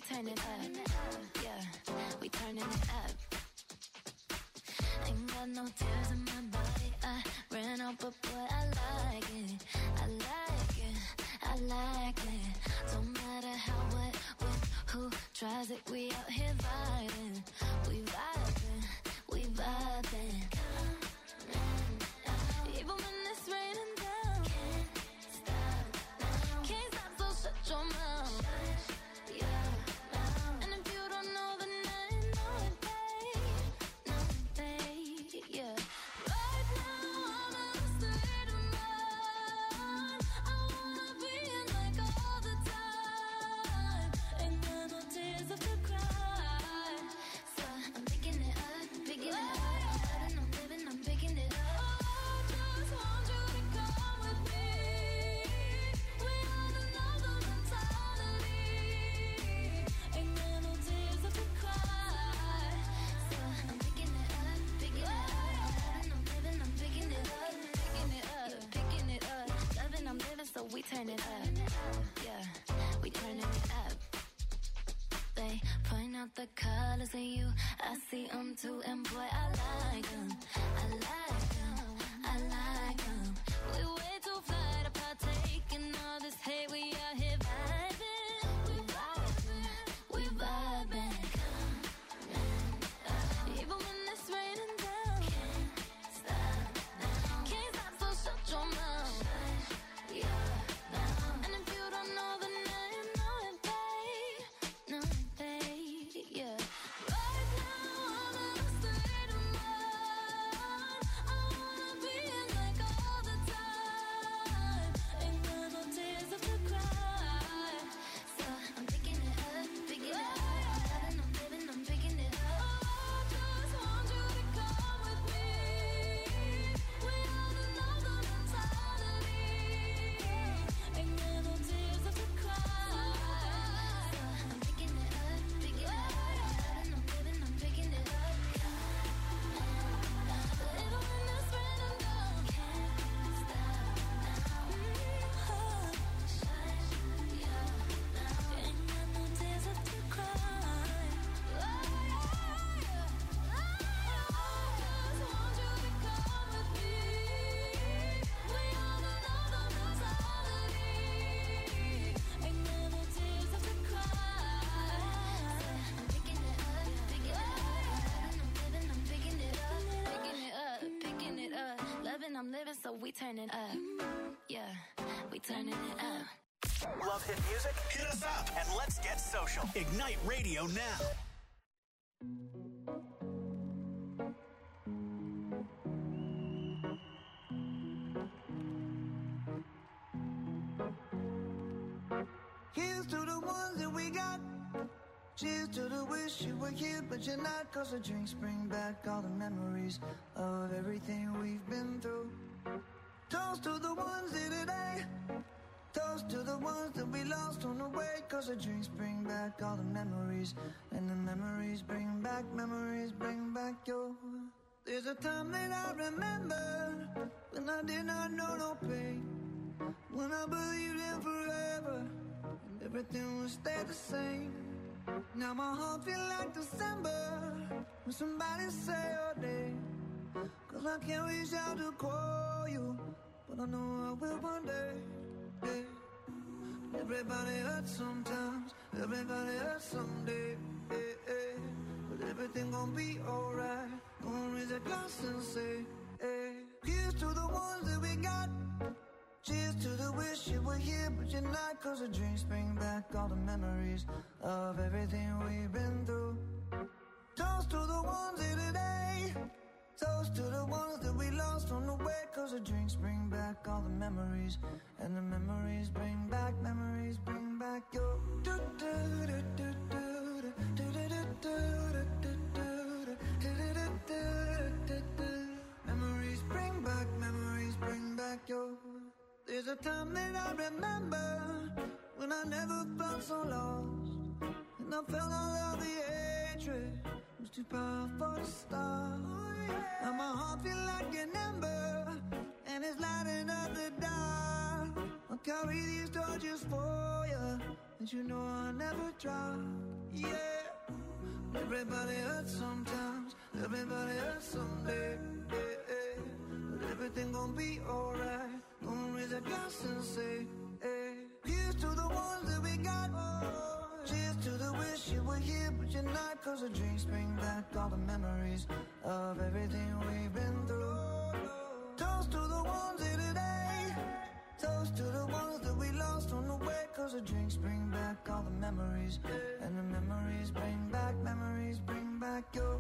turn it up. Yeah, we turning it up. Ain't got no tears in my body. I ran out, but boy, I like it. I like it. I like it. Don't matter how, what, when, who tries it. We out here vibing. We vibing. We vibing. Even when it's raining down. Can't stop now. Can't stop, so shut your mouth. Shut your mouth. And if you don't know, then I know it, babe. Know it, babe. Yeah. Right now, I'm in a state of mind. I wanna be in like all the time. Ain't got no tears left to cry. So I'm picking it up, picking it up. I'm living, I'm picking it up. So we turn it up, yeah, we turning it up. They point out the colors in you, I see them too, and boy, I like them, I like them, I like them. We way too fly to partake in all this hate, we out here vibing, we vibing, we vibing. Even when it's raining down, can't stop now. Can't stop, so shut your mouth. Yeah. And if you don't know, then I know it, babe. Know it, babe. Yeah. Right now, I'm in a state of mind. I wanna be in like all the time. Ain't got no tears left to cry. So I'm picking it up, picking it up. I'm living, I'm picking it up. Oh, I just want you to come with me. We all know the mentality. Ain't got no tears left to cry. So I'm picking it up, picking it up. I'm living, I'm picking it up. Even when it's raining down, can't stop now. Shine, yeah, now. Ain't got no tears left to cry. I just want you to come with me. We all know the mentality. Ain't got no tears left to cry. I'm picking it up, picking it up. I'm living, I'm picking it up, picking it up, picking it up. Loving, I'm living, so we turn it up. Yeah, we turning it up. Love hit music? Hit us up and let's get social. Ignite Radio now. Here's to the ones that we got. Cheers to the wish you were here, but you're not. Cause the drinks bring back all the memories of everything we've been through. Toast to the ones here today. Toast to the ones that we lost on the way. Cause the drinks bring back all the memories. And the memories bring back your. There's a time that I remember when I did not know no pain. When I believed in forever and everything would stay the same. Now my heart feel like December when somebody say your name. Cause I can't reach out to call you, but I know I will one day. Yeah. Everybody hurts sometimes, everybody hurts someday. Yeah, yeah. But everything gon' be alright. Gonna raise a glass and say, hey. Here's to the ones that we got. Cheers to the wish you were here, but you're not. Cause the drinks bring back all the memories of everything we've been through. Toast to the ones here today. Toast to the ones that we lost on the way. Cause the drinks bring back all the memories. And the memories bring back your. Memories bring back your. There's a time that I remember when I never felt so lost. And I felt all of the hatred was too powerful to stop. Now my heart feel like an ember, and it's lighting up the dark. I'll carry these torches for you, and you know I'll never drop. Yeah, everybody hurts sometimes, everybody hurts someday. Yeah, yeah. But everything gon' be alright. Gonna raise a glass and say, hey, here's to the ones that we got. Cheers to the wish you were here, but you're not. Cause the drinks bring back all the memories of everything we've been through. Toast to the ones here today. Toast to the ones that we lost on the way. Cause the drinks bring back all the memories. And the memories bring back your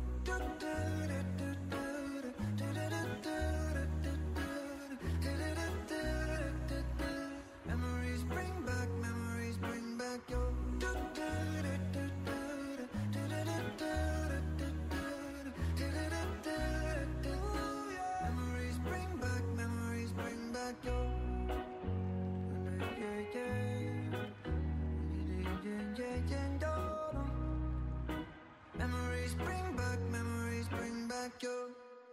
memories bring back your memories bring back your memories bring back your.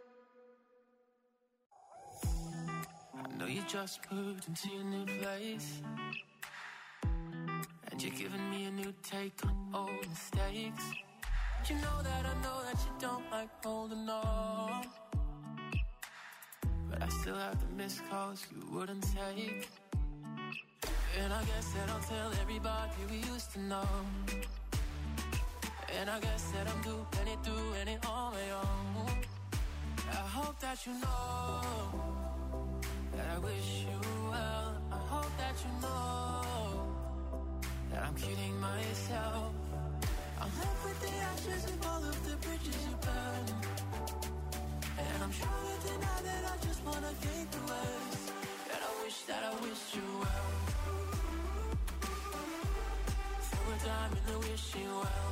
I know you just moved into your new place, and you're giving me a new take on old mistakes. But you know that you don't like holding on. But I still have the missed calls you wouldn't take. And I guess that I'll tell everybody we used to know. And I guess that I'm doing it on my own. I hope that you know that I wish you well. I hope that you know that I'm kidding myself. I'm left with the ashes of all of the bridges you burned. And I'm trying to deny that I just wanna think the worst. And I wish you well. Throw a dime in the wishing well.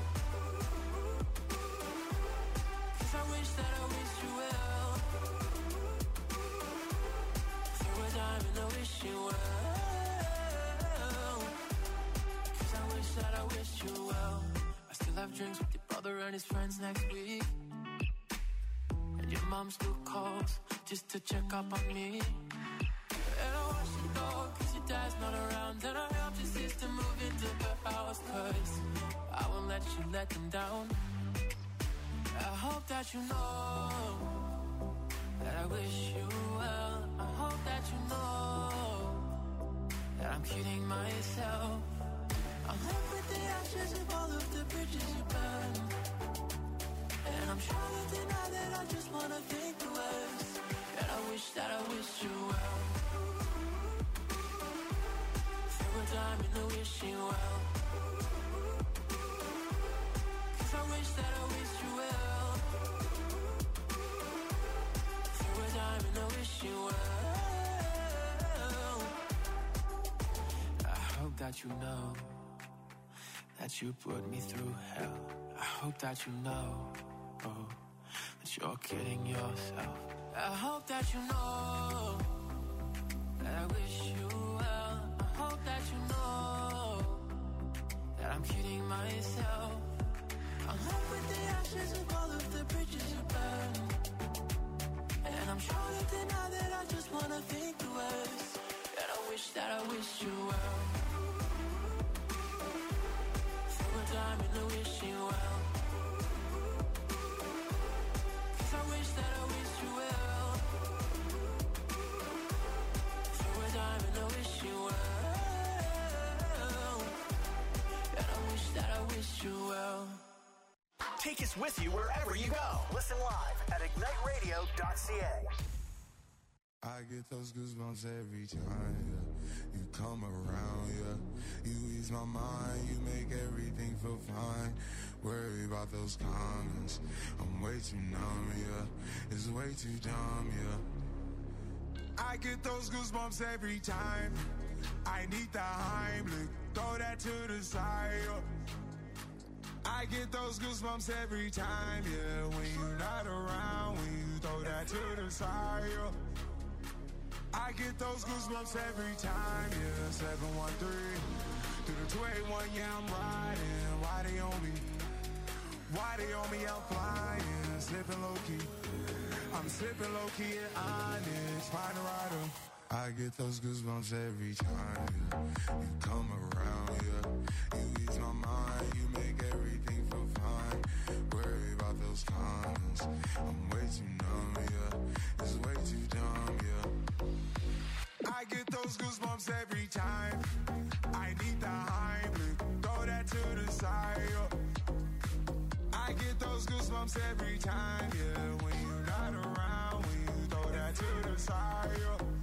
Cause I wish you well. Throw a dime in the wishing well. Cause I wish you well. I still have drinks with your brother and his friends next week. And your mom still calls just to check up on me. And I watch you go cause your dad's not around. And I helped your sister move into her house cause I won't let you let them down. I hope that you know that I wish you well. I hope that you know that I'm kidding myself. I'm left with the ashes of all of the bridges you burned. And I'm trying to deny that I just wanna think the worst. And I wish you well. Throw a dime in the wishing well. Cause I wish you well. Throw a dime in the wishing well. I hope that you know that you put me through hell. I hope that you know that you're kidding yourself. I hope that you know that I wish you well. I hope that you know that I'm kidding myself. I'm left with the ashes of all of the bridges you burned. And I'm trying to deny that I just wanna think the worst. And I wish you well. Throw a dime in the wishing well. Cause I wish you well. Throw a dime in the wishing well. And I wish you well. Take us with you wherever you go. Listen live at igniteradio.ca. I get those goosebumps every time you come around, you ease my mind, you make everything feel fine. Worry about those comments, I'm way too numb, it's way too dumb, I get those goosebumps every time I need the Heimlich, throw that to the side, I get those goosebumps every time, when you're not around, when you throw that to the side, I get those goosebumps every time, 713 through the 281, I'm riding. Why they on me? Why they on me? I'm flying, slipping low key. I'm slipping low key at Onyx, find a rider. I get those goosebumps every time you come around, you side, I get those goosebumps every time, yeah. When you're not around, when you throw that to the side,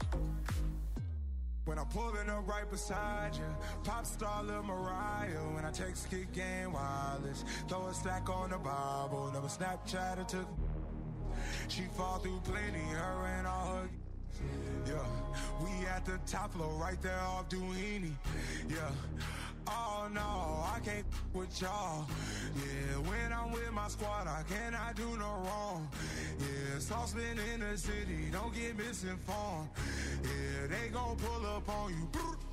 When I'm pulling up right beside you, pop star Lil Mariah. When I text kick game wireless, throw a stack on the Bible. Never Snapchat or took. She fall through plenty, her and all her. Yeah, we at the top floor, right there off Duini. Yeah. Oh no, I can't with y'all. Yeah, when I'm with my squad, I cannot do no wrong. Yeah, sauce been in the city, don't get misinformed. Yeah, they gon' pull up on you.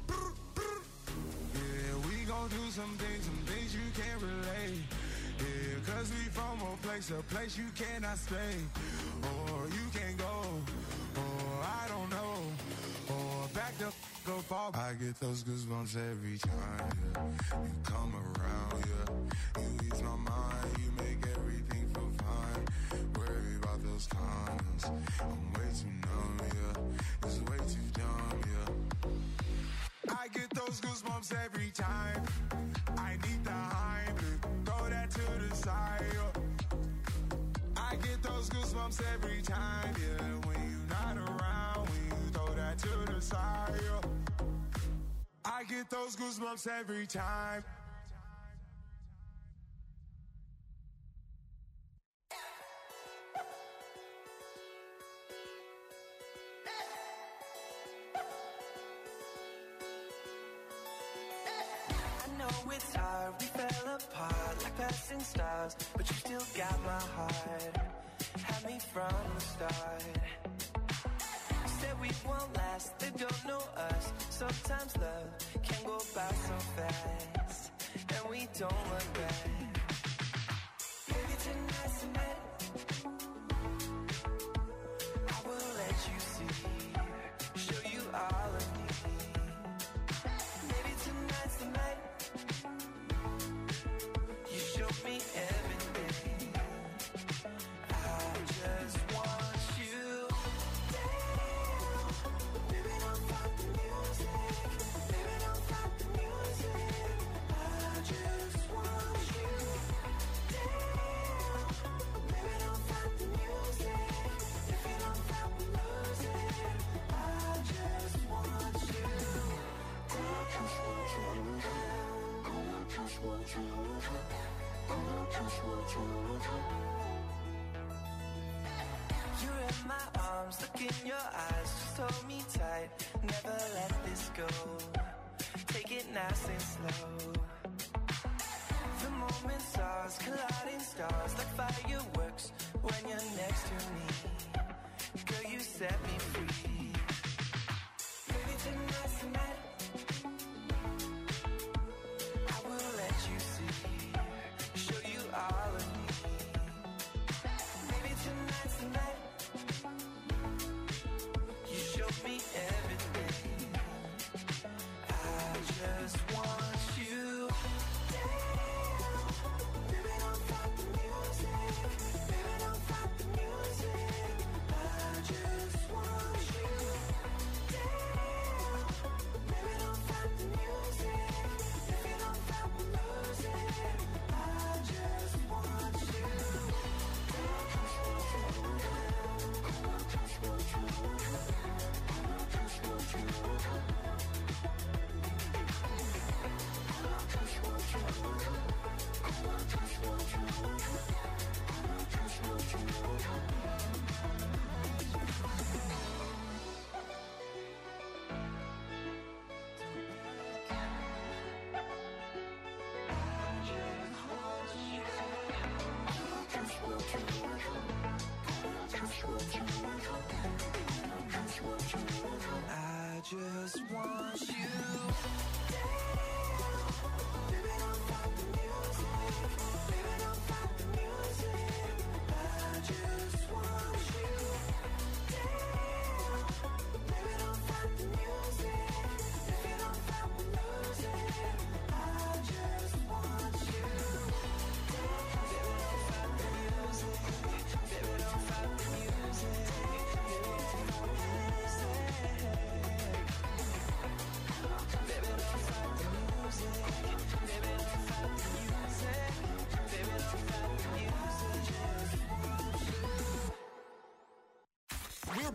Yeah, we gon' do some things you can't relate. Yeah, cause we from a place you cannot stay. Or you can't go, or I don't know. Or back the go fall. I get those goosebumps every time, yeah. You come around, yeah. You ease my mind, you make everything feel fine. Worry about those comments, I'm way too numb, yeah. It's way too dumb, yeah. I get those goosebumps every time. I need the Heimlich, throw that to the side, yeah. I get those goosebumps every time, yeah. When you're not around, when you throw that to the side, yeah. I get those goosebumps every time. I know it's hard, we fell apart like passing stars, but you still got my heart. Had me from the start. Said we won't last, they don't know us. Sometimes love can go by so fast, and we don't look back. Maybe tonight's the night I will let you see, show you all of me. Maybe tonight's the night you show me everything. I just want you. Baby, don't fuck the music. Baby, don't fuck the music. I just want you. Baby, don't fuck the music. If you don't fuck, we lose it. I just want you. I just want you. I just want you. I just want you. You're in my arms, look in your eyes, just hold me tight, never let this go. Take it nice and slow. The moment's ours, colliding stars like fireworks when you're next to me. Girl, you set me free. Maybe tonight's the night I will let you see, show you all of me. Maybe tonight's the night you show me everything. I just want you. Baby, don't fuck the music. Baby, don't fuck the music. I just want you.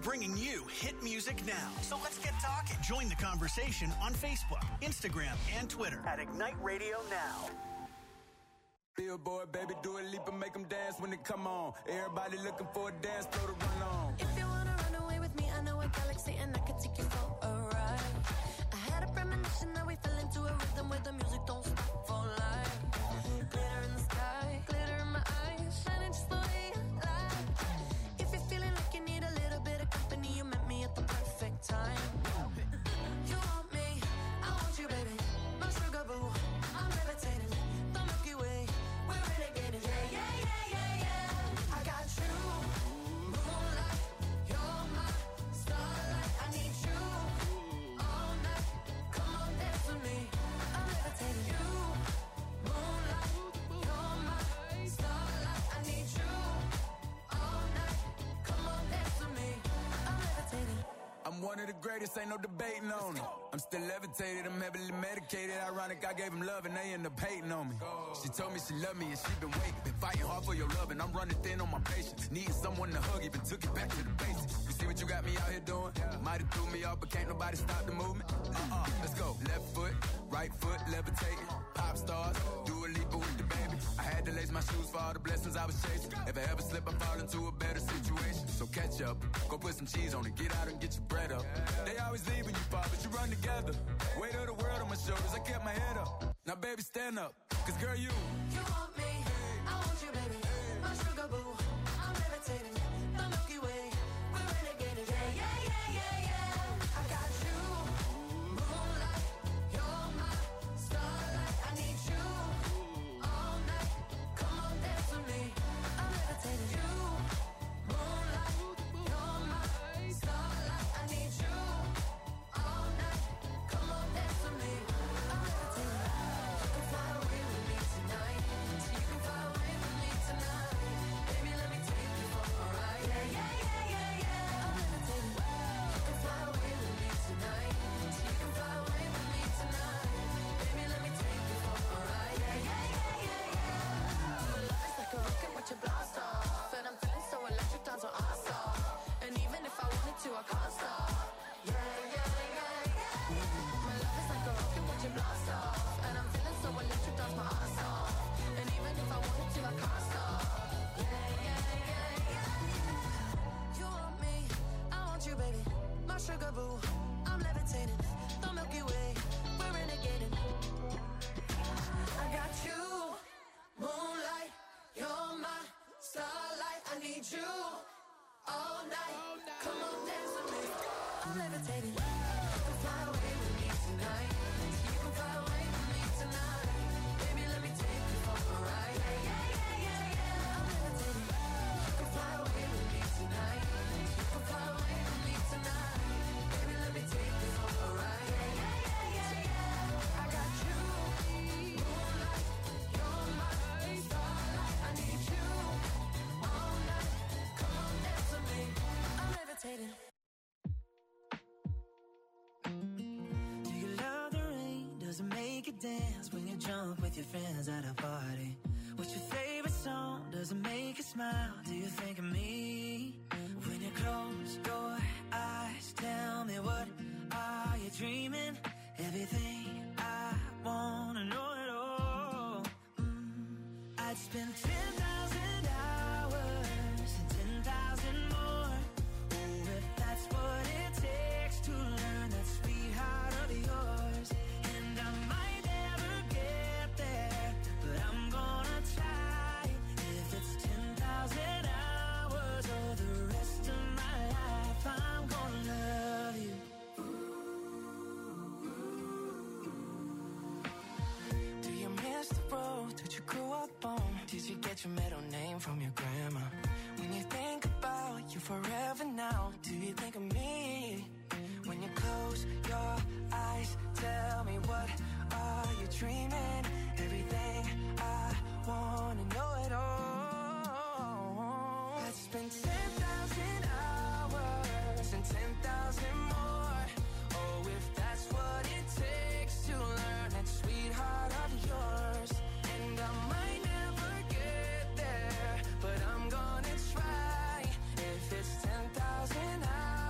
bringing you hit music now. So let's get talking. Join the conversation on Facebook, Instagram, and Twitter at Ignite Radio Now. Billboard, baby, do a leap and make them dance when they come on. Everybody looking for a dance floor to run on. If you wanna run away with me, I know a galaxy and I can take you for a ride. I had a premonition that we fell into a rhythm where the music don't stop for life. Glitter in the sky, glitter in my eyes, shining just the way I like. If you're feeling like you need a little bit of company, you met me at the perfect time. You want me, I want you, baby. My sugar boo, I'm levitating. The Milky Way, we're renegading. Yeah, yeah, yeah, yeah, yeah. I got you, moonlight. You're my starlight. I need you all night. Come on, dance with me. I'm levitating. You, moonlight. You're my starlight. I need you all night. Come on, dance with me. I'm levitating. I'm one of the greatest, ain't no debating on it. I'm still levitated, I'm heavily medicated. Ironic, I gave him love and they end up hating on me. She told me she loved me and she been waiting. Been fighting hard for your love and I'm running thin on my patience. Needing someone to hug, even took it back to the basics. You see what you got me out here doing? Might have threw me off, but can't nobody stop the movement. Let's go. Left foot, right foot, levitating. Pop stars, do a leap with the baby. I had to lace my shoes for all the blessings I was chasing. If I ever slip, I fall into a better situation. So catch up, go put some cheese on it, get out and get your bread up. They always leaving you far, but you run together. Weight of the world on my shoulders, I kept my head up. Now baby, stand up, cause girl, you want me, I want you, baby. My sugar boo, I'm levitating. The Milky Way, we're renegading. Yeah, yeah, yeah, yeah, yeah. I got you, moonlight. You're my starlight. I need you all night. Come on, dance with me. I'm levitating. You, moonlight. You're my starlight. I need you all night. Come on, dance with me. I'm levitating. You can fly away with me tonight. You can fly away with me tonight. Baby, let me take you for a ride. Yeah, yeah, yeah, yeah, yeah. I'm levitating. You can fly away with me tonight. You can fly away with me tonight. Baby, let me take you for a ride. Yeah, yeah, yeah, yeah, yeah. Your love is like a rocket, watch it blast off. And I'm feeling so electric, dance on our stop. And even if I wanted to, I can't stop. Yeah, yeah, yeah, yeah. My love is like a rocket, watch it blast off. And I'm feeling so electric, dance my ass off. And even if I wanted to, I can't stop. Yeah, yeah, yeah, yeah. You want me, I want you, baby. My sugar boo, I'm levitating. The Milky Way, we're renegading. I got you, moonlight. You're my starlight. I need you all night. Come on, dance with me. I'm levitating. You can fly away with me tonight. You can fly away with me tonight. Baby, let me take you for a ride. Yeah, yeah, yeah, yeah, yeah. I'm levitating. You can fly away with me tonight. You can fly away with me tonight. Baby, let me take you for a ride. Yeah, yeah, yeah, yeah, yeah. I got you, moonlight. You're my starlight. I need you all night. Come on, dance with me. I'm levitating. Do you love the rain? Does it make you dance when you jump with your friends at a party? What's your favorite song? Does it make you smile? Do you think of me? When you close your eyes, tell me what are you dreaming? Everything I wanna know it all. I'd spend 10,000 hours and 10,000 more. Oh, if that's what it takes to learn that sweet heart of yours. And I might never get there, but I'm gonna try. If it's 10,000 hours or the rest of my life, I'm gonna love you. Do you miss the road that you grew up on? Did you get your middle name from your grandma? When you think about you forever now, do you think of me? When you close your eyes, tell me what are you dreaming? Everything I wanna know it all. I'd spend 10,000 hours and 10,000 more. Oh, if that's what it takes to learn that sweetheart of yours. And I might never get there, but I'm gonna try. If it's 10,000 hours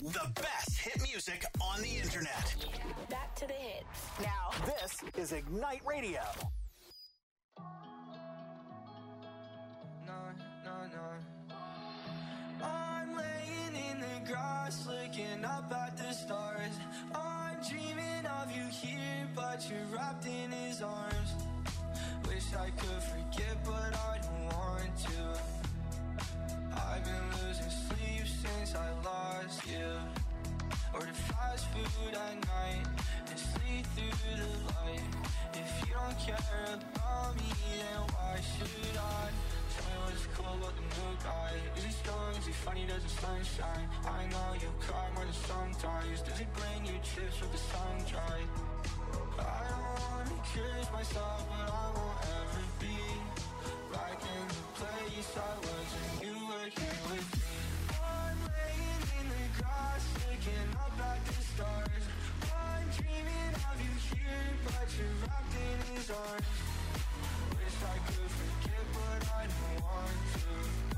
The best hit music on the internet. Back to the hits. Now, this is Ignite Radio. I'm laying in the grass, looking up at the stars. I'm dreaming of you here, but you're wrapped in his arms. Wish I could forget, but I don't want to. I've been losing sleep since I lost you. Order fast food at night and sleep through the light. If you don't care about me, then why should I? Tell me what's cool about the new guy. Is he strong? Is he funny? Does the sunshine? I know you cry more than sometimes. Does he bring you chips with the sun dry? I don't wanna curse myself, but I won't ever be back in the place I was when you were here with me. I'm laying in the grass, looking up at the stars. I'm dreaming of you here, but you're wrapped in his arms. Wish I could forget, but I don't want to.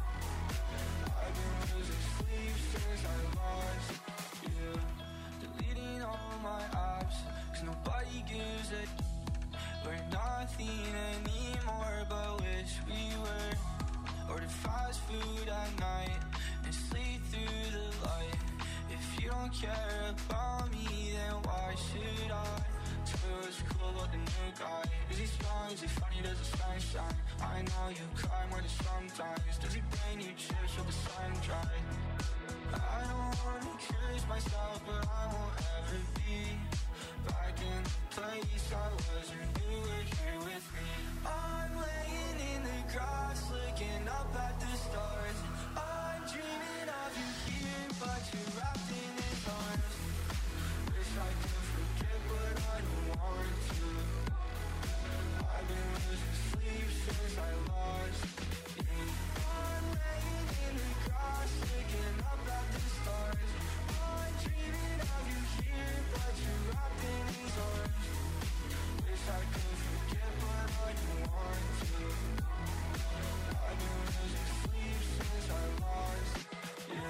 I've been losing sleep since I lost you. Deleting all my apps, 'cause nobody gives a. We're nothing anymore, but wish we were. Order fast food at night and sleep through the light. If you don't care about me, then why should I? Tell me what's cool about the new guy. Is he strong? Is he funny? Does the sun shine? I know you cry more than sometimes. Does he bring you chips with the sun dry? I don't wanna curse myself, but I won't ever be back in the place I was when you were here with me. I'm laying in the grass, looking up at the stars. I'm dreaming of you here, but you're wrapped in his arms. Wish I could forget, but I don't want to. I've been losing sleep since I lost you. I'm laying in the grass, looking up at the stars. I'm dreaming of you here, but you're wrapped in his arms. Wish I could forget, but I don't want to. I've been losing sleep since I lost you.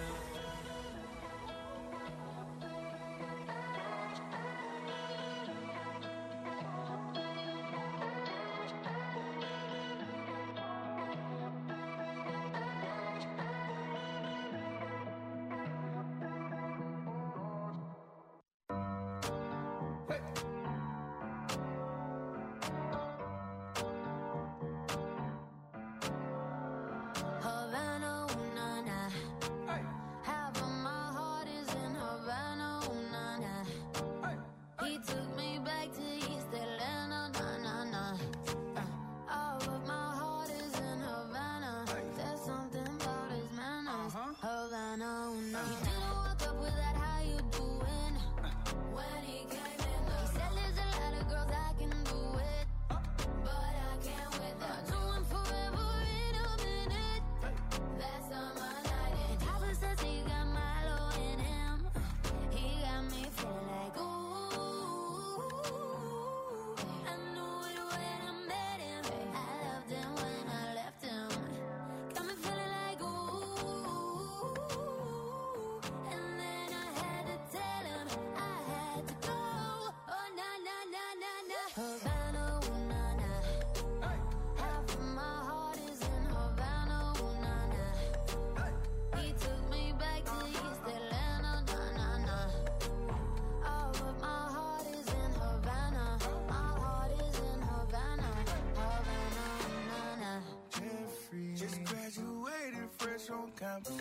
Havana, ooh, na, na. Half of my heart is in Havana, ooh, na, na. He took me back to East Atlanta, na, na, na. All of my heart is in Havana. There's something about his manners. Havana, ooh, na. He didn't walk up with that, how you doing? When he came in, he said there's a lot of girls I can do it, but I can't with that. Do him forever in a minute. That's on my night. And Tyler says he got Milo in him. He got me feeling like, ooh. I knew it when I met him. I loved him when I left him. Got me feeling like, ooh. And then I had to tell him I had to go. Oh, na, na, na, na, na. Havana, ooh, na, na. Half of my heart is in Havana, ooh, na, na. He took me back to East Atlanta, na, na, na. All of my heart is in Havana. My heart is in Havana. Havana, na, na. Jeffrey, just graduated fresh on campus.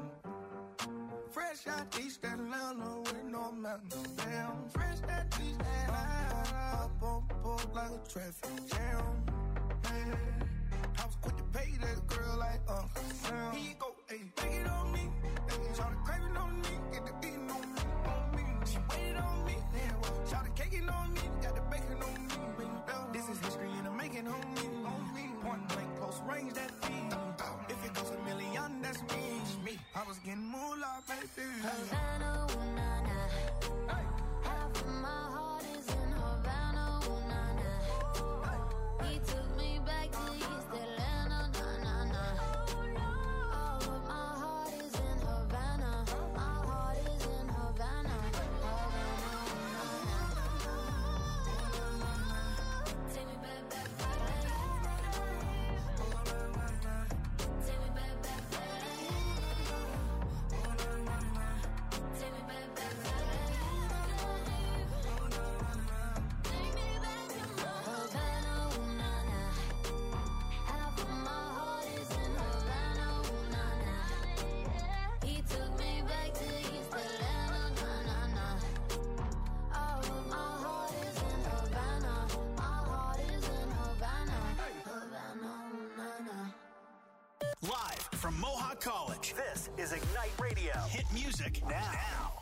Fresh out East Atlanta with no mountains. Damn, fresh out East Atlanta. Up on board like a traffic jam. Man, I was quick to pay that girl like Sam. Here you go, ayy, take it on me. Shout the craving on me, get the beating on me, She waited on me, shout the caking on me, got the bacon on me. This is history in the making on me. Point blank, close range, that feed. If it goes a million, that's me. I was getting moolah, baby. Havana, ooh, na, na. Half of my heart is in Havana, ooh, na, na. He took me back to East Atlanta, na, na, na. All of my heart is in Havana. My heart is in Live from Mohawk College, this is Ignite Radio. Hit music now.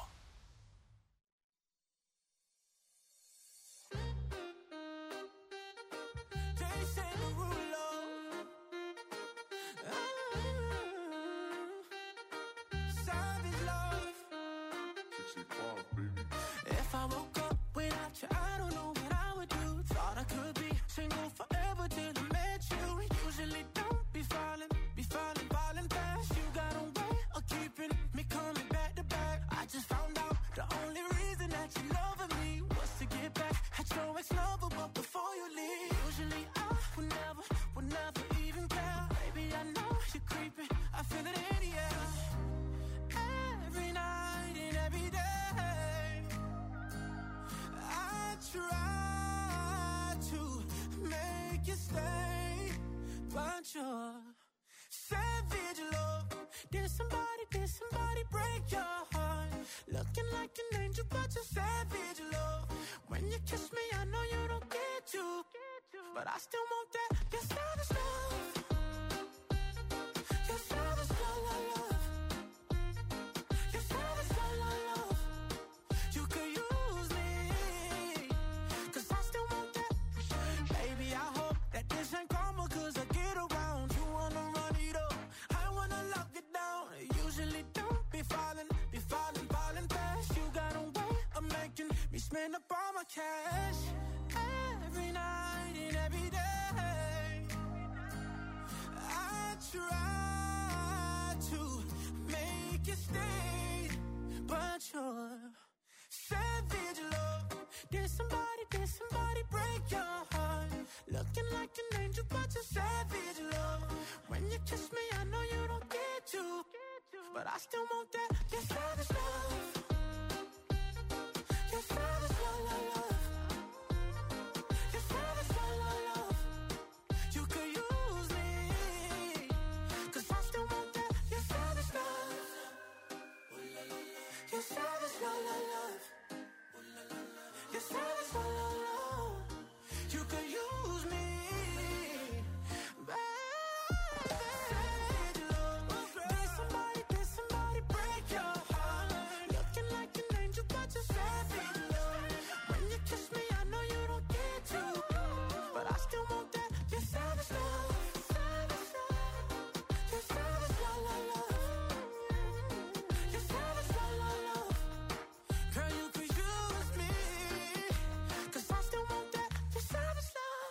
If I woke up without you, I don't know what I would do. Thought I could be single forever till I met you. Usually don't be falling fast. You got a way of keeping me coming back to back. I just found out the only reason that you loving me was to get back at your ex-lover, but before you leave, usually I would never even care. Baby, I know you're creeping, I feel it in the air. Every night and every day I try to make you stay, but you're savage love. Did somebody break your heart? Looking like an angel, but you're savage love. When you kiss me, I know you don't get to, but I still want that. You're savage love. You're savage love, love. You're savage love, love. You could use me, 'cause I still want that. Baby, I hope that this ain't karma, 'cause I get around. You wanna run it up, I wanna lock it down. Usually don't be falling fast. You got a way of making me spend up all my cash. Every night and every day I try to make you stay, but you're savage love. Did somebody break your heart? Looking like an angel, but you're savage love. When you kiss me, I know you don't get to, but I still want that. You're savage love. You're savage love, love, love. You're savage love, love, love. You could use me, 'cause I still want that. You're savage love. You're savage love, love, love. You're savage love, love, love. You could use me, savage love. Did somebody break your heart? Looking like an angel, but you're savage love. When you kiss me, I know you don't get to, but I still want that. You're savage love. You're savage love, love, love. You're savage love, love, love. Girl, you could use me, 'cause I still want that. You're savage love.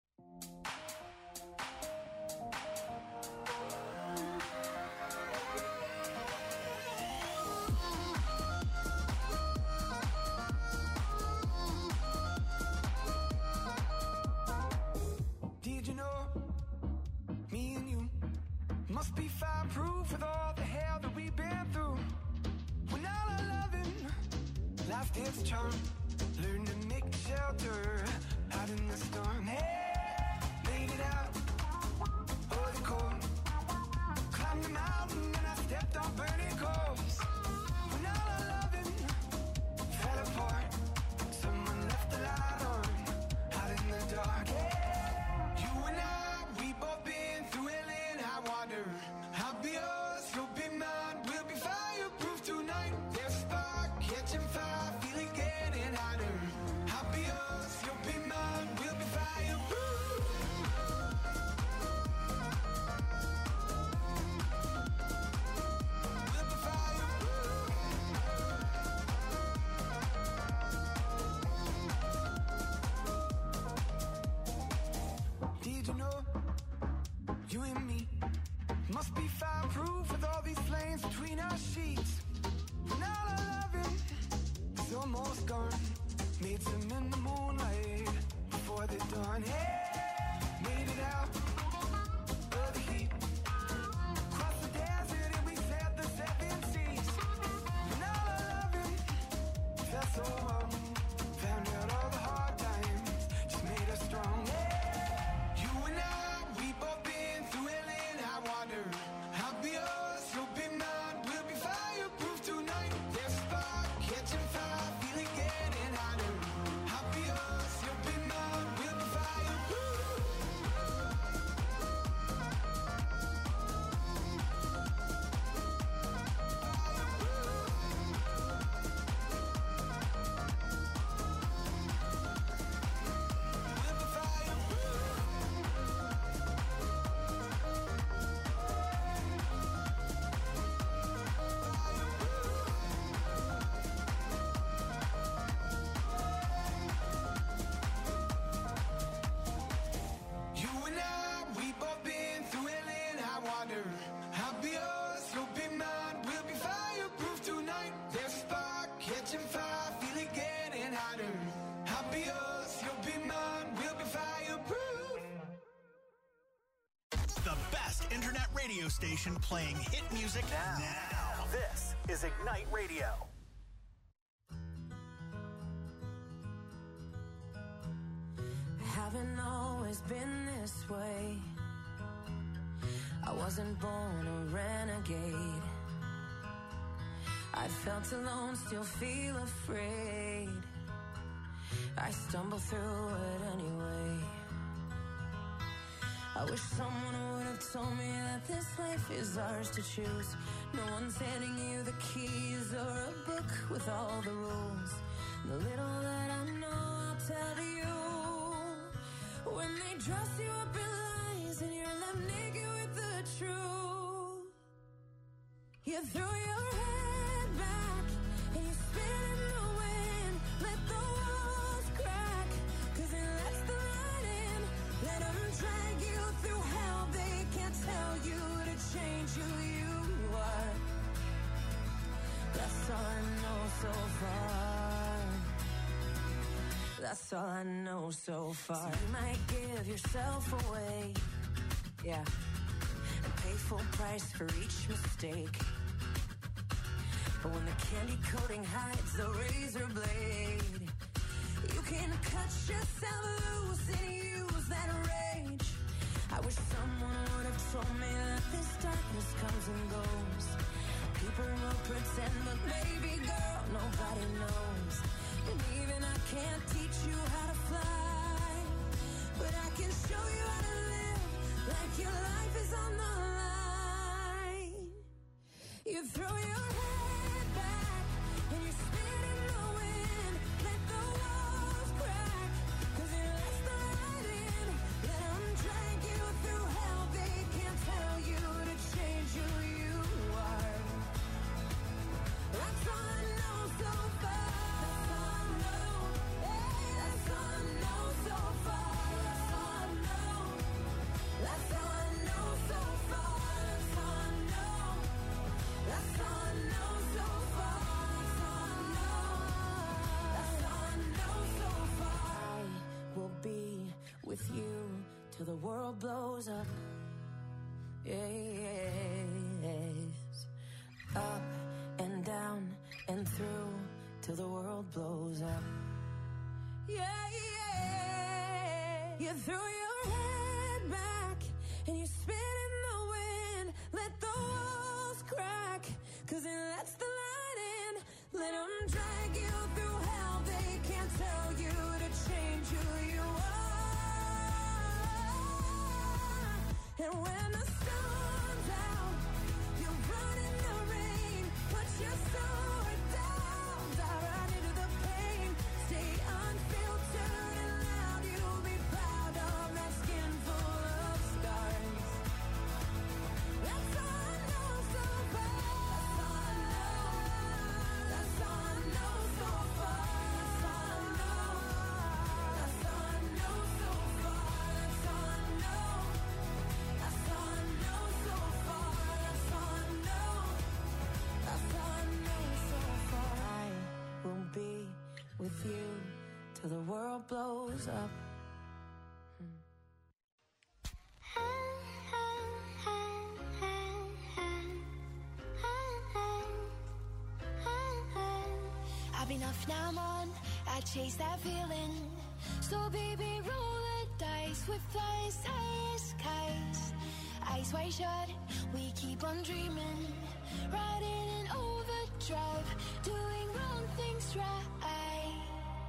Did you know me and you must be fireproof with all the hell that we've been through? When all our loving lost its charm, learn to make shelter out in the storm. Hey, made it out of the cold, climbed the mountain and I stepped on burning coals. When all our loving fell apart, someone left the light on out in the dark. Hey, you and I, we both been through hell and high water. I'll be yours, you'll be mine. We'll be fireproof tonight. There's a spark catching fire, feeling getting hotter. I'll be yours, you'll be mine. We'll be fireproof. We'll be fireproof. Did you know you and me must be fireproof with all these flames between our sheets? When all our loving is almost gone, made some in the moonlight before the dawn. Hey, made it out of the heat, crossed the desert and we sailed the 7 seas. When all our loving felt so wrong, found out all the hard times just made us strong. Hey, you and I, we both been through hell and high water. I'll be yours, you'll be mine. We'll be fireproof tonight. There's a spark catching fire, feeling getting hotter. I'll be yours, you'll be mine. We'll be fireproof. internet radio station playing hit music now. This is Ignite Radio. Haven't always been this way. I wasn't born a renegade. I felt alone, still feel afraid. I stumble through it anyway. I wish someone would have told me that this life is ours to choose. No one's handing you the keys or a book with all the rules. The little that I know, I'll tell to you. When they dress you up in lies and you're left naked with the truth, you throw your head back and you spin in the wind. Let the walls crack, 'cause it lets the light in. Let them drag you through hell. They can't tell you to change who you are. That's all I know so far. That's all I know so far. So you might give yourself away, yeah, and pay full price for each mistake. But when the candy coating hides the razor blade, you can cut yourself loose and use that rage. I wish someone would have told me that this darkness comes and goes. People will pretend, but baby girl, nobody knows. And even I can't teach you how to fly, but I can show you how to live like your life is on the line. You throw your head back and you spin in the wind. Let the walls crack, 'cause it lets the light in. Let them drag you through hell. They can't tell you to change who you are. That's all I know so far. With you till the world blows up. Yes. Up and down and through till the world blows up. Yeah, yeah. You throw your head back and you spin in the wind. Let the walls crack, 'cause it lets the light in. Let them drag you through hell. They can't tell you to change who you are. And when the sun's out, you run in the rain. Put your sword down, dive right into the pain. Stay unfiltered and loud. You'll be proud of that skin full of scars. That's all I know so far. That's all I know so far. That's all I know. That's all I know so far. That's all I know. That's all I know so far. That's all I know. That's all I know so far. I will be with you till the world blows up. I've enough now, I'm on. I chase that feeling. So baby, roll the dice with flying skies. Eyes wide shut, we keep on dreaming. Riding in overdrive, doing wrong things right.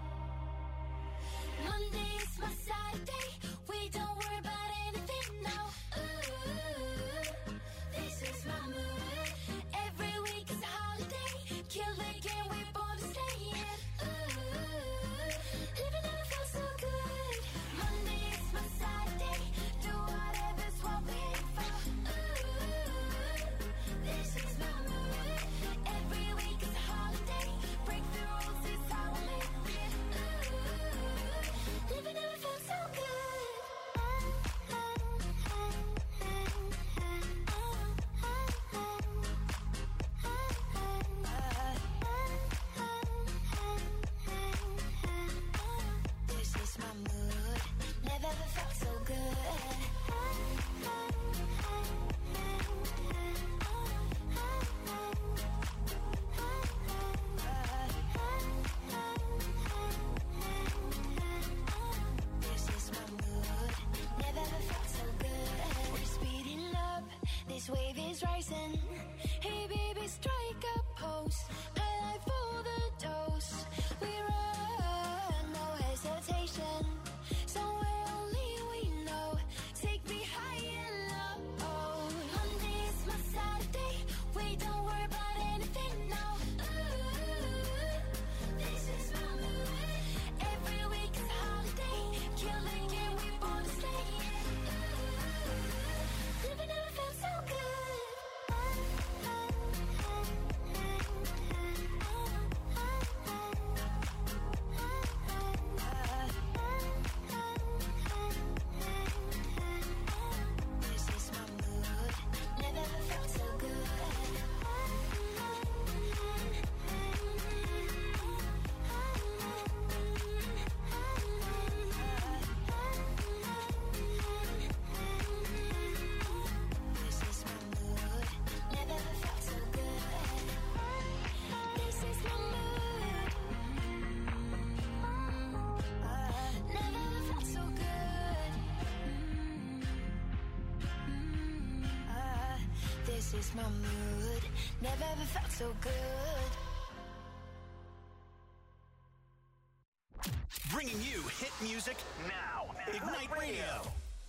Monday is my sad day. We don't worry about anything now. Ooh, this is my mood. Every week is a holiday. Kill the game, we born to stay in. Ooh, living never felt so good. Monday is my sad day. Do whatever's what we aim for. Ooh, this is my mood. Every week is a holiday. Break the rules, it's how we live it. Ooh, living never felt so good. is rising. Hey baby, strike a pose. I like for the dose. We run, no hesitation. Somewhere only we know. Take me high and low. Monday is my Saturday. We don't worry about anything now. This is my mood. Every week is a holiday. Kill the game, we born to stay. Living never felt so good. This is my mood. Never ever felt so good. This is my mood. Never ever felt so good. This is my mood. Never ever felt so good. This is my mood. Never ever felt so good. Bringing you hit music now. Ignite Radio.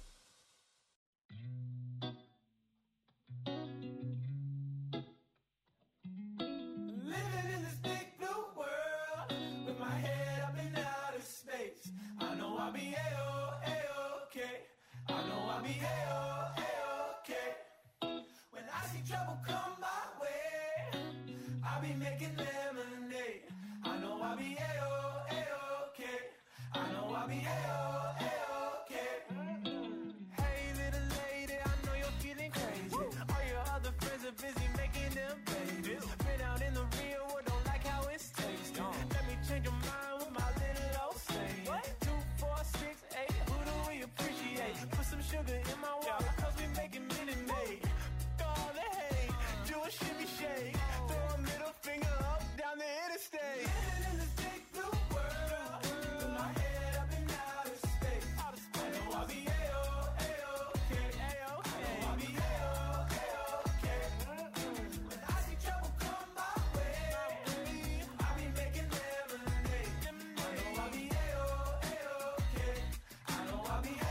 Living in this big blue world with my head up in outer space. I know I'll be A-okay. I know I'll be A-okay. When I see trouble come my way, I'll be making lemonade. I know I'll be A-okay. I know I'll be A-okay. Hey little lady, I know you're feeling crazy. All your other friends are busy making them babies. Been out in the real world, don't like how it's tasting. Let me change your mind with my little old saying. 2, 4, 6, 8, who do we appreciate? Put some sugar in my water, cause we making Minute Maid. All the hate, do a shimmy shake. Throw a middle finger up down the interstate. Living in this big blue world with my head up in outer space. I know I'll be A-okay. I know I'll be A-okay. When I see trouble come my way, I'll be making lemonade. I know I'll be A-okay. I know I'll be A-okay.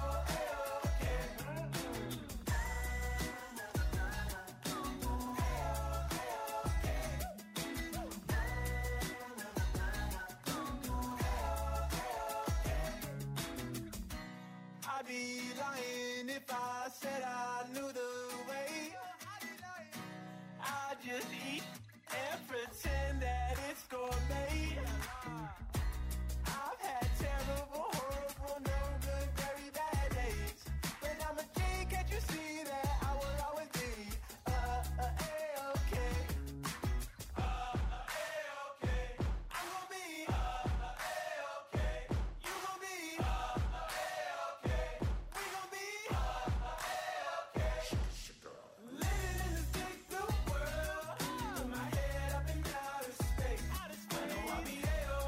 I'd be lying if I said I knew the way. I just eat and pretend that it's gourmet. I've had terrible, horrible, no good, very bad days. But I'm a king, can't you see that I will always be A-okay. A-okay. I'm gonna be A-okay. You gonna be A-okay. We gonna be A-okay. Living in this big blue world with my head up in outer space. I know I'll be A-okay.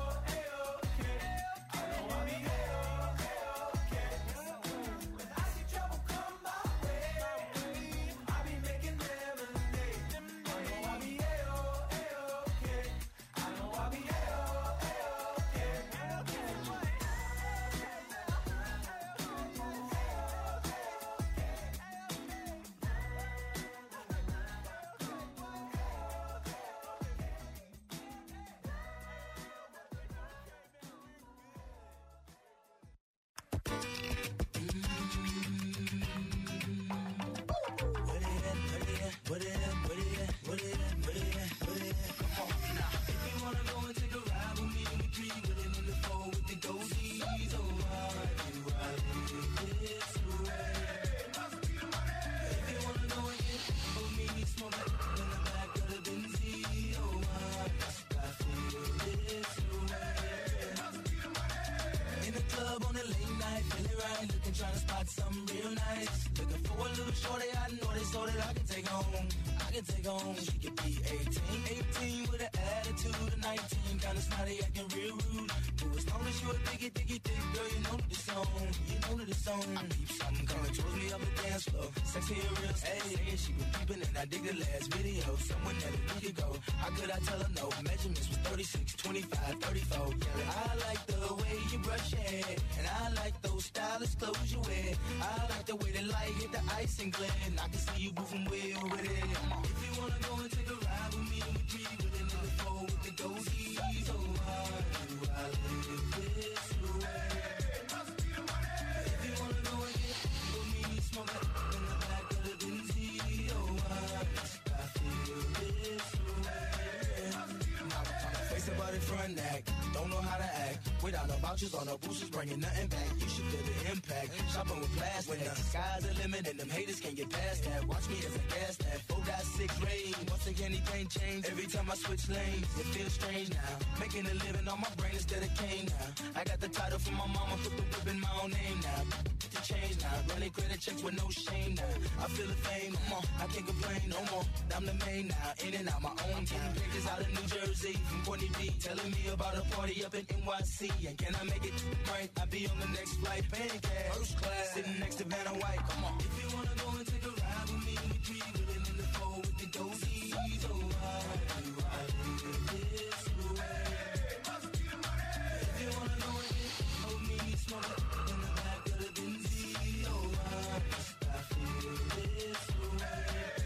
tryna spot something real nice. Looking for a little shorty, I know they so that I can take home. I can take home. She could be 18 with an attitude of 19, kinda snotty, acting real rude. Do as long as you a diggy, girl, you know the song. You know the song. I peep something coming towards me up the dance floor. Sexy and real, hey, she was peeping and I dig the last video. Someone that we could go. How could I tell her no? Measurements was 36, 25, 34. Yeah, I like the way you brush your hair, and I like those stylish clothes you wear. I like the way the light hit the ice and glare. I can see you moving way over there. If you wanna go and take a ride with me, we three with it in the four with the goatees. Oh, why do I live this way? If you wanna go and get with me, smoke it in the back of the Benz. Oh, why do I feel this way? Face about it front act, don't know how to act. Without no vouchers on no boosters, bringing nothing back. You should feel the impact. Shopping with plastic. When the sky's the limit and them haters can't get past that. Watch me as I gas that. 4.6 range. Once again, anything change. Every time I switch lanes, it feels strange now. Making a living on my brain instead of cane now. I got the title from my mama, put the whip in my own name now. To change now. Running credit checks with no shame now. I feel the fame, no more. I can't complain no more. I'm the main now. In and out my own town. Pictures out of New Jersey from Courtney B. Telling me about a party up in NYC. And can I make it right? I'll be on the next flight. Paying cash. First class. Sitting next to Vanna White. Come on. If you wanna go and take a ride with me, we three willing in the four with the dozies. Oh, why do I live this way? If you wanna go and get with me, smoke it in the back of the Benz. Oh, why do I feel this way?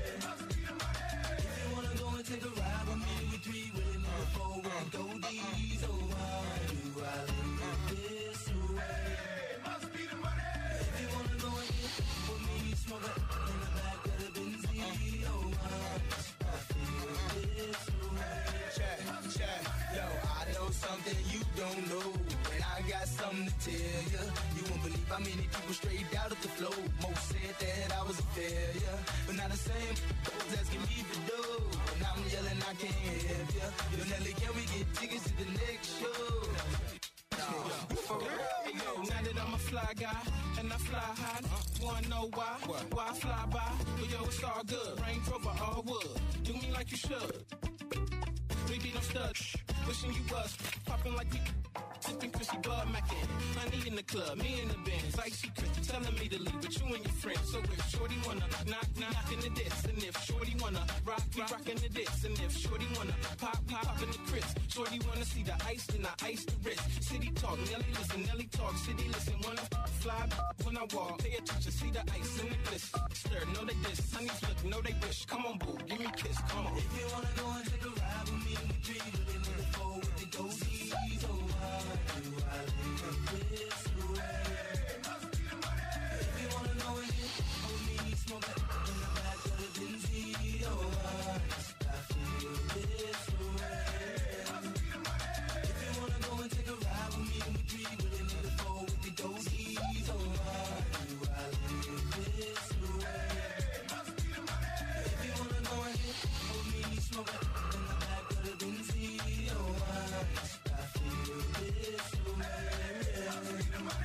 If you wanna go and take a ride with me, we three willing in the four with the dozies. Oh, why do I live this way? Must be the money. If you wanna go and get with me, smoke it in the back of the Benz. Oh, why I feel this way? Check. Yo, I know something you don't know, and I got something to tell you. You won't believe how many people straight out of the flow. Most said that I was a failure, but not the same. Those asking me for dough, and I'm yelling I can't help ya. Yo, Nelly, can we get tickets to the next show? For real? Hey, yo, now that I'm a fly guy and I fly high, wanna know why? Why I fly by? But yo, it's all good. Range Rover, all wood. Do me like you should. We be no studs. Wishing you was popping like we sipping Chrissy Bud Mackin. Honey in the club, me in the Benz. Icy Chris telling me to leave with you and your friends. So if Shorty wanna knock in the diss, and if Shorty wanna rock, we rockin' the diss, and if Shorty wanna pop, we poppin' the Chris. Shorty wanna see the ice, then I ice the wrist. City talk, Nelly listen, Nelly talk, city listen. Wanna fly when I walk, pay attention, see the ice in the bliss. Stir, know they diss, honeys look, know they wish. Come on, boo, give me a kiss, come on. If you wanna go and take a ride with me, we three willing in the four with the dozies. Oh, why do I live this way? Must be the money. If you wanna know and get with me, smoke it in the back of the Benz. Oh, why I feel this way? Must be the money. If you wanna go and take a ride with me, we three willing in the four with the dozies. Oh, why do I live this way? Must be the money. If you wanna go and get with me, smoke it in the back of the Benz. Oh, why I feel this way? Must be the money.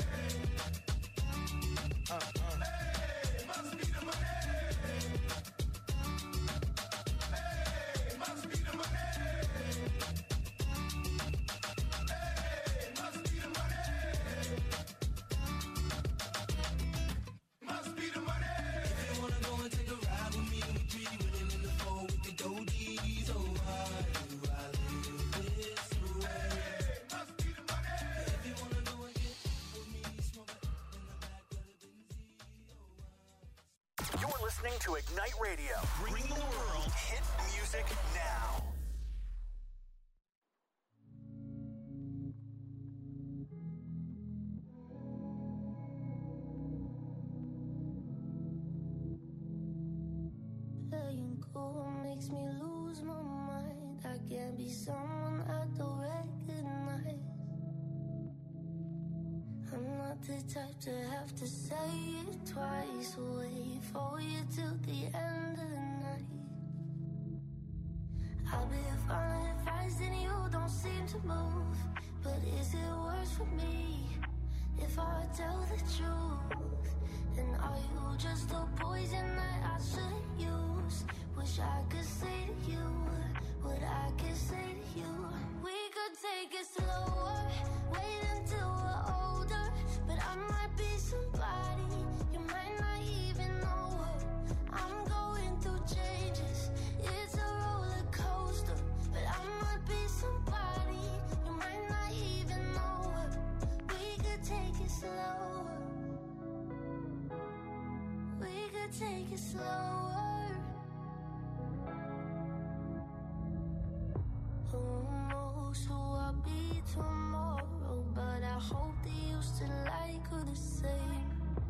Hey, must be the money. Hey, must be the money. Hey, must be the money. Must be the money. If you wanna go and take a ride with me, we three willing in the four with the dozies. Oh, why do I live this way? Must be the money. If you wanna go and get with me, smoke it in the back of the Benz. You're listening to Ignite Radio. Bring the world hit music now. Letting go makes me lose my mind. I can't be someone I don't recognize. I'm not the type to have to say it twice. Wait for you till the end of the night. I've been falling fast and you don't seem to move. But is it worse for me? If I tell the truth, then are you just a poison that I shouldn't use? Wish I could say to you what I could say to you. We could take it slower, wait until we're older. But I might be somebody you might not even know her. I'm going through changes, it's a roller coaster. But I might be somebody you might not even know her. We could take it slower, we could take it slower. Who knows who I'll be tomorrow, but I hope that you still like her the same.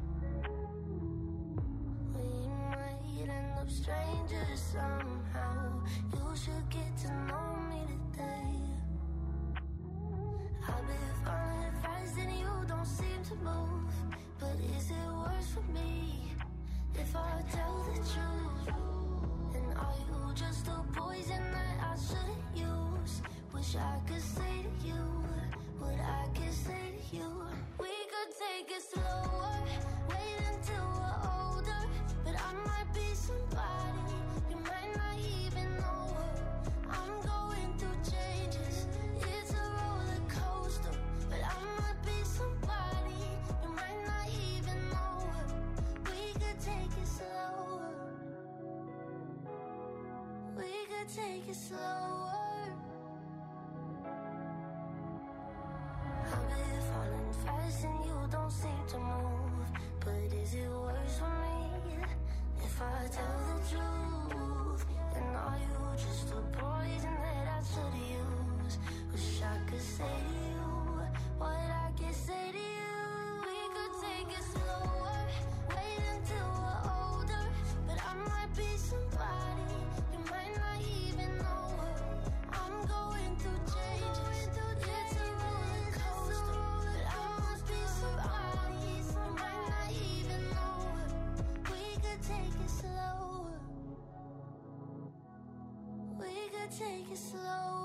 We might end up strangers somehow. You should get to know me today. I've been following advice and you don't seem to move. But is it worse for me if I tell the truth? And are you just a poison that I shouldn't use? Wish I could say to you what I could say to you. We could take it slower, wait until we're older. But I might be somebody you might not even know her. I'm going through changes, it's a roller coaster. But I might be somebody you might not even know her. We could take it slower, we could take it slower. I've been falling fast and you don't seem to move. But is it worse for me if I tell the truth? And are you just a poison that I should use? Wish I could say to you what I can say to you. We could take it slower, wait until we're older. But I might be somebody you might not even know her. I'm going through changes, it's a roller coaster. But I must be somebody you might not even know her. We could take it slower, we could take it slower.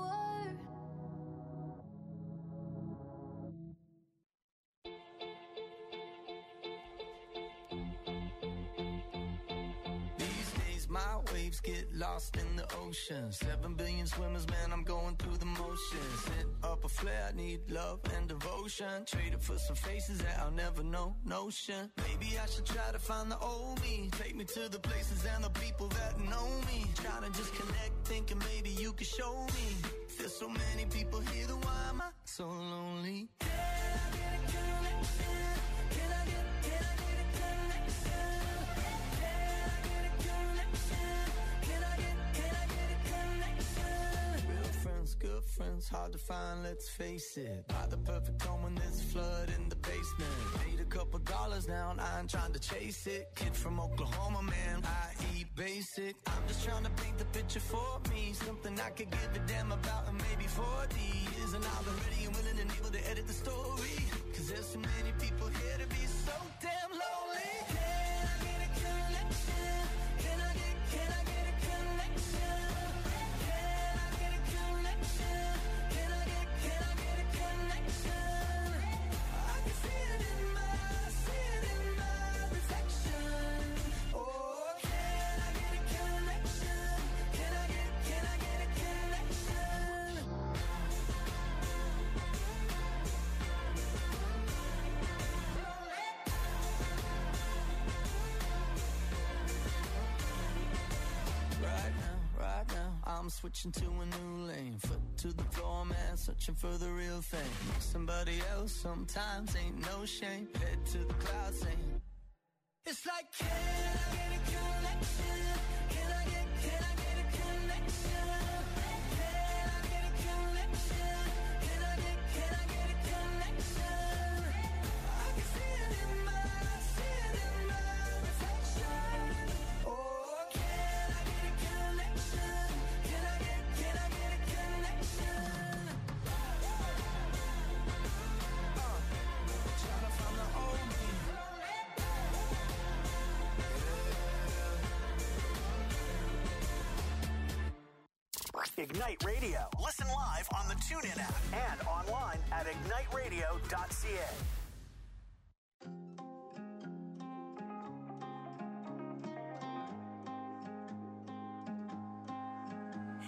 These days my waves get lost in the ocean. 7 billion swimmers, man, I'm going through the motions. Set up a flare, need love and devotion. Trade it for some faces that I'll never know, notion. Maybe I should try to find the old me. Take me to the places and the people that know me. Trying to just connect, thinking maybe you could show me. There's so many people here, then why am I so lonely? Can I get a connection? Can I get a connection? Can I get a connection? Can I get a connection? Real friends, good friends, hard to find, let's face it. Buy the perfect home when there's a flood in the basement. Made a couple dollars now and I ain't trying to chase it. Kid from Oklahoma, man, I eat basic. I'm just trying to paint the picture for me. Something I could give a damn about in maybe 40 years. And I'll be ready and willing and able to edit the story. Cause there's so many people here to be so damn lonely. Can I get a connection? Can I get a connection? Can I get a connection? Can I get a connection? I can see it in my reflection. Oh, can I get a connection? Can I get a connection? Right now, I'm switching to a new lane. Foot to the floor, man, searching for the real thing. Somebody else sometimes ain't no shame. Head to the clouds saying, it's like, can I get a connection? Can I get a connection? Can I get a connection? Can I get a connection? I can see it in my reflection. Oh, can I get a connection? Can I get a connection? Trying to find the old me. Ignite Radio. Listen live on the TuneIn app and online at igniteradio.ca.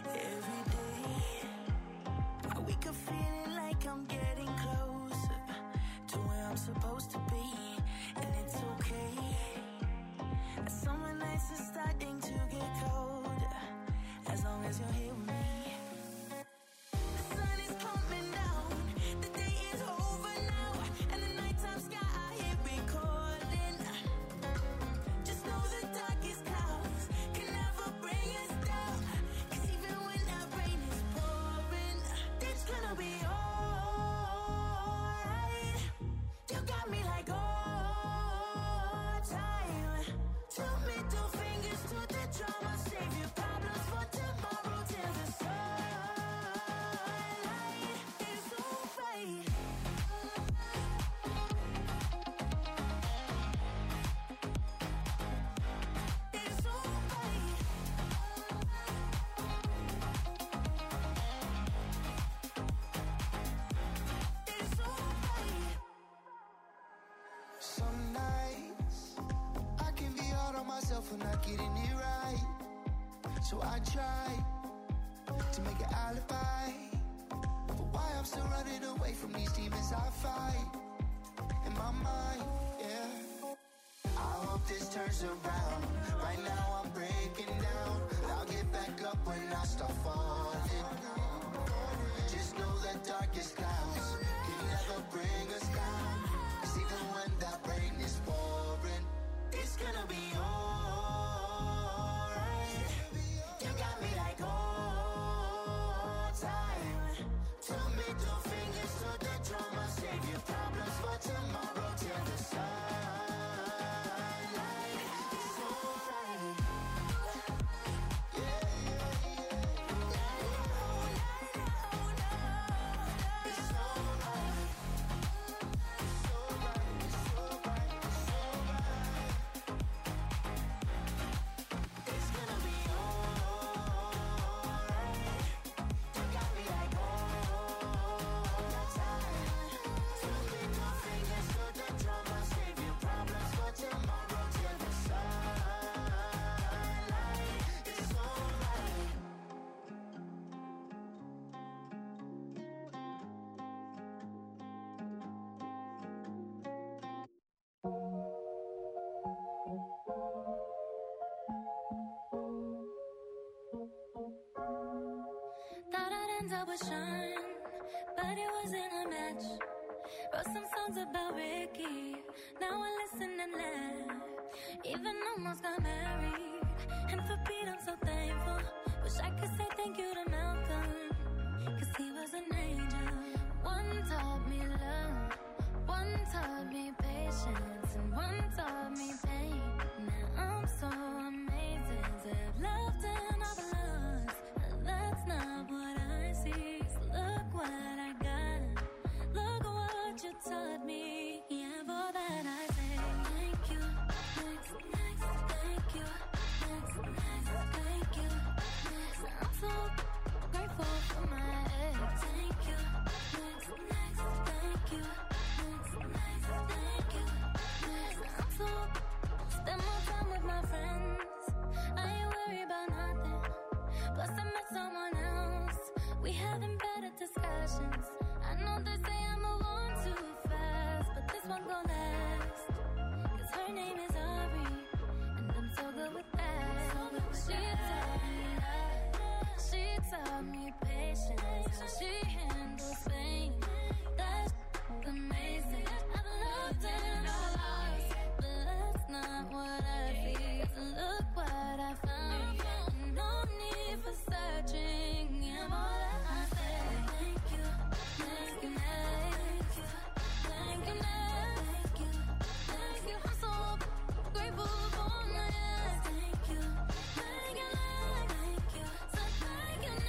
every day. We could feel it like I'm getting closer to where I'm supposed to be, and it's okay. Summer nights are starting to get colder, as long as you're here with me. The sun is coming down, the day is over now, and the nighttime sky I hear it calling. Just know the darkest clouds can never bring us down, 'cause even when that rain is pouring, it's gonna be alright. You got me like all time. Two middle fingers to the drama, save your problems for tomorrow till the sunlight is alright. It's alright. It's alright. Some nights I can be hard on myself for not getting it right. So I try to make an alibi for why I'm still running away from these demons I fight in my mind, yeah. I hope this turns around. Right now I'm breaking down. I'll get back up when I start falling. Just know the darkest clouds can never bring us down, 'cause even when that rain is pouring, it's gonna be alright. You got me like all time. Two middle fingers to the drama, save your problems for tomorrow till the sunlight is alright. Yeah, yeah, yeah. It's alright. It's alright. It's alright. It's alright. It's gonna be alright. You got me like all time. Two middle fingers to the drama, save your problems for tomorrow till the sunlight is alright. Thought I'd end up with Sean, but it wasn't a match. Wrote some songs about Ricky, now I listen and laugh. Even almost got married, and for Pete I'm so thankful. Wish I could say thank you to Malcolm, 'cause he was an angel. One taught me love, one taught me patience, and one taught me pain. Now I'm so amazing to have loved and I've lost. That's not what I see. So look what I got. Look what you taught me. Yeah, for that I say thank you. Next, next, thank you. Next, next, thank you. Next, I'm so grateful for my ex. Thank you. Next, next, thank you. Next, next, thank you. Next, I'm so spend more time with my friends. I ain't worried about nothing. Plus I met someone else. We having better discussions. I know they say I move on too fast, but this one gon' last. 'Cause her name is Ari, and I'm so good with that. She taught me love. She taught me patience. How she handles pain. That's amazing. I've loved and I've lost, but that's not what I feel. So look what I found. No need for searching. Yeah, more than I say. Thank you. Thank you, thank you. Thank you, thank you. Thank you. I'm so grateful for my ex. Thank you. Thank you, thank you. So thank you,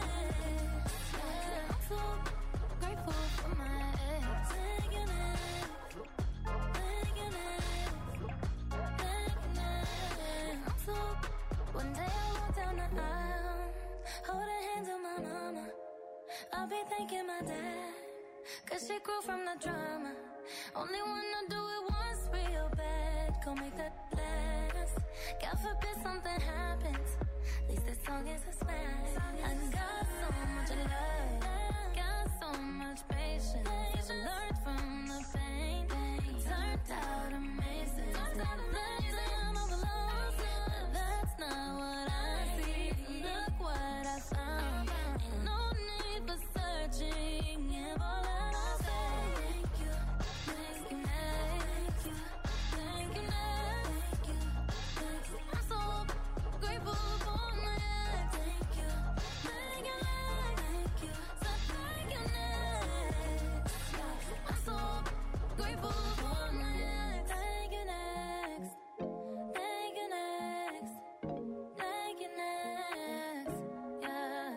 yeah, I'm so grateful for my ex. Thank you, thank you, thank you. I'm so. One day I walk down the aisle, holding hands with my mama. I'll be thanking my dad, 'cause she grew from the drama. Only wanna do it once real bad. Go make that last. God forbid something happens. At least this song is a smash. I got so much love, got so much patience. I learned from the pain. Turned out amazing. Blessing all the loss, but that's not what I see. Look what I found. Ain't no need for searching. If all that I say, thank you, thank you, thank you, thank you, thank you, thank you. I'm so grateful for my ex. Thank you, thank you, thank you, so thank you next. I'm so grateful for my ex. Thank you next. Thank you next. Thank you next. Yeah.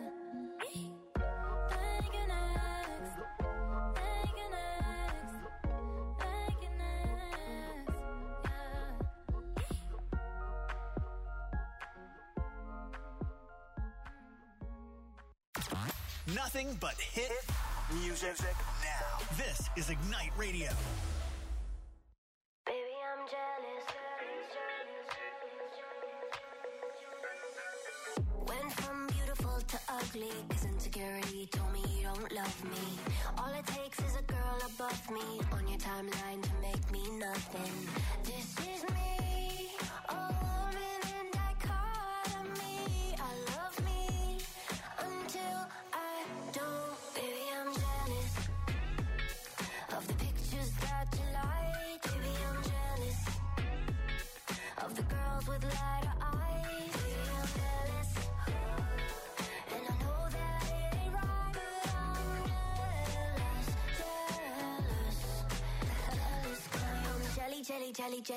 Thank you next. Thank you next. Thank you next. Yeah. Nothing but hit music now. This is Ignite Radio. Baby, I'm jealous. Went from beautiful to ugly, 'cause insecurity told me you don't love me. All it takes is a girl above me on your timeline to make me nothing. This is me, a woman in dichotomy. I love me until I don't. Baby, I'm jealous of the pictures that you like. Baby, I'm jealous of the girls with lighter eyes. Baby, I'm jealous, and I know that it ain't right, but I'm jealous, jealous, jealous. I'm jelly, jelly, jelly, jelly.